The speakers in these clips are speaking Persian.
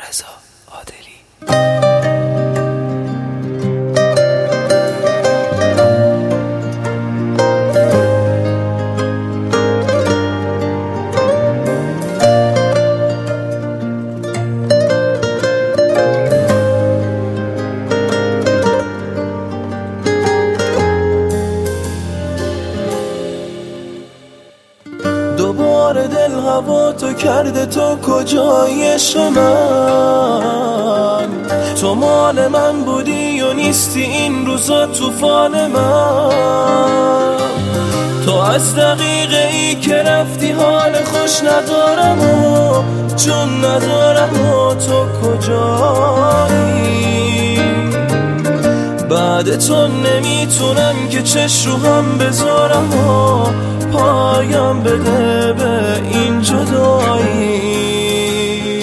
رضا عادلی. دوباره دل هوا تو کرده، تو کجایی عشق من؟ تو مال من بودی و نیستی این روزا طوفان من. تو از دقیقه ای که رفتی حال خوش ندارم و جون ندارم و تو کجایی؟ بعد تو نمیتونم که چش رو هم بذارم و پایم بده به این جدایی.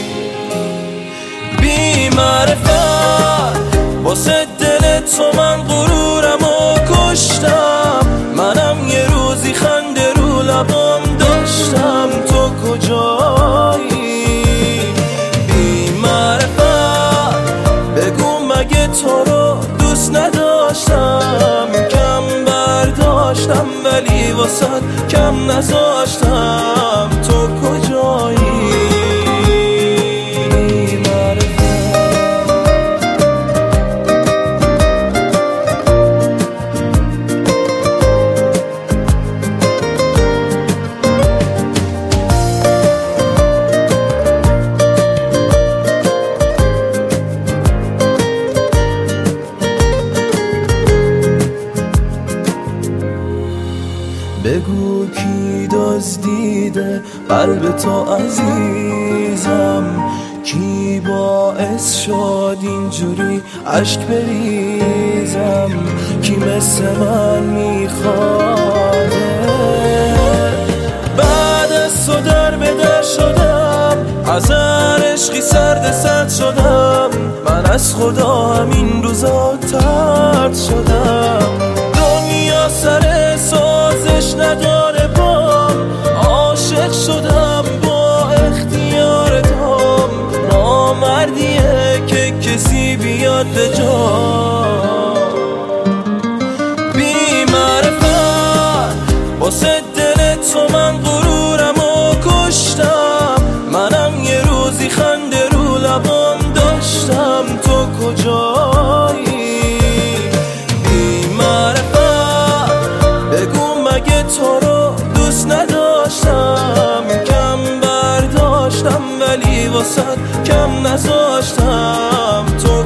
بی معرفت واسه دل تو من غرورم و کشتم. منم یه روزی خنده رو لبام داشتم، تو کجایی؟ بی معرفت بگو مگه تو رو دوست نداشتم؟ کم برداشتم ولی واسه کم نذاشتم، تو کجایی؟ بگو کی دزدیده قلب تو عزیزم؟ کی باعث شد اینجوری عشق بریزم؟ کی مثل من میخواده؟ بعد از تو در به در شدم، از هر عشقی سرد شدم. من از خدا همین روزا طرد شدم. دنیا سر سازش نداره بام، عاشق شدم با اختیار دام. نامردیه که کسی بیاد به جام. بی معرفت واسه دل تو من غرورم و کشتم. منم یه روزی خنده رو لبام داشتم، تو کجایی؟ تو رو دوست نداشتم، کم برداشتم ولی واسه کم نذاشتم، تو